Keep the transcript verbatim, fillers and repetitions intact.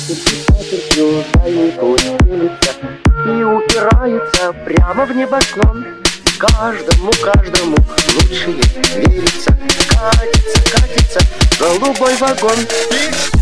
Потерплю дальний путь делится и упирается прямо в небосклон. Каждому, каждому лучше верится. Катится, катится голубой вагон.